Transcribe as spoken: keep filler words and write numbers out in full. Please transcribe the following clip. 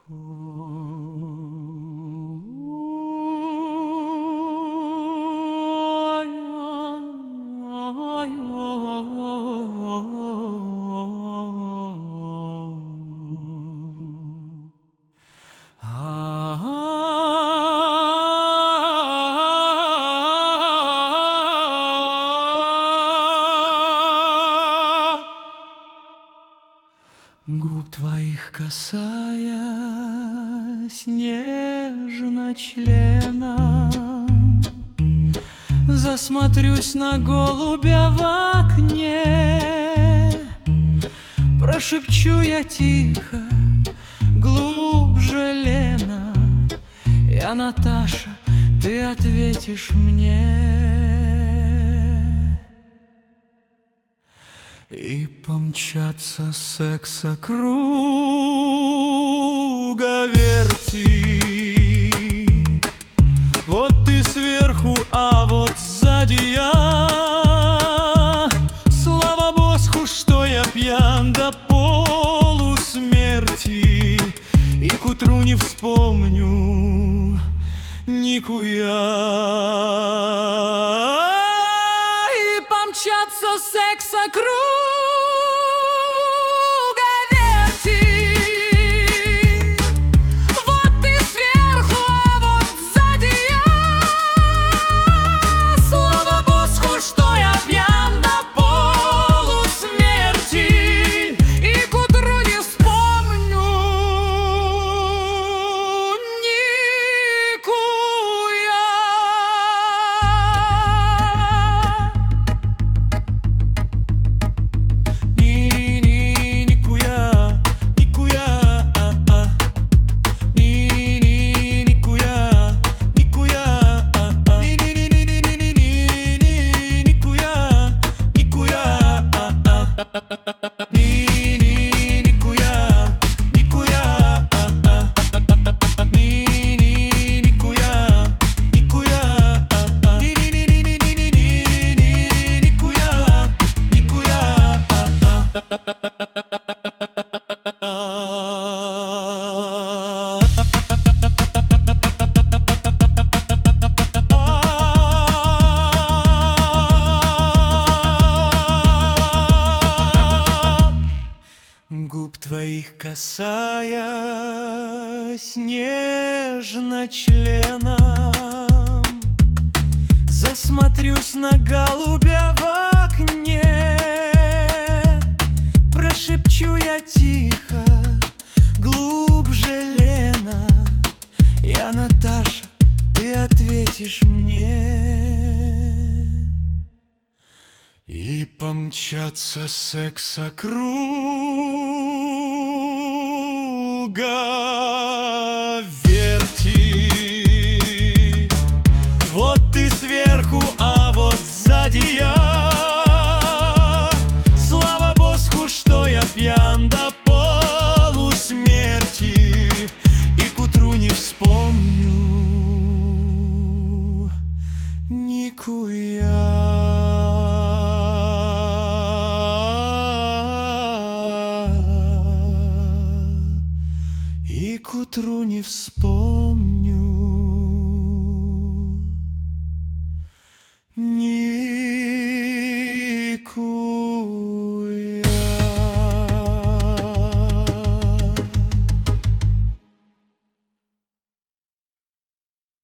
Губ твоих касаясь нежно членом, засмотрюсь на голубя в окне, прошепчу я тихо, глубже лена. Я Наташа, ты ответишь мне. И помчатся секса круговерти. Вот ты сверху, а вот сзади я. Слава Богу, что я пьян до полусмерти, и к утру не вспомню никуя. И помчатся секса круговерти. Вот ты сверху, а вот сзади я. Слава Богу, что я пьян до полусмерти, и к утру не вспомню никуя. Губ твоих касаясь нежно членом, засмотрюсь на голубя в окне, прошепчу я тихо, глубже лена. Я Наташа, ты ответишь мне. И помчатся секса круговерти. Вот ты сверху, а вот сзади я. Слава Богу, что я пьян до полусмерти, и к утру не вспомню никуя. И к утру не вспомню.